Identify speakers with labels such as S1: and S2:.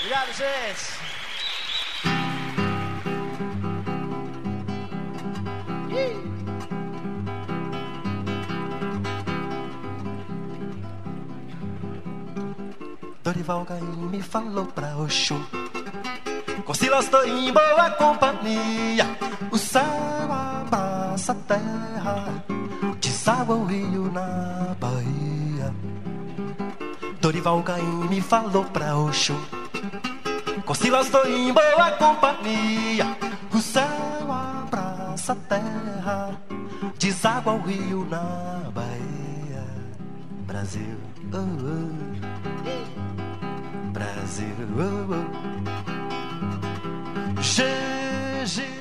S1: Obrigado, gente.
S2: Dorival Caymmi me falou pra Oxum: Concila, estou em boa companhia. O céu abraça a terra, deságua o rio na Bahia. Dorival Caymmi me falou pra Oxum: Concila, estou em boa companhia. O céu abraça a terra, deságua o rio na Bahia. Brasil, oh, oh. Brasil, oh, oh. GG.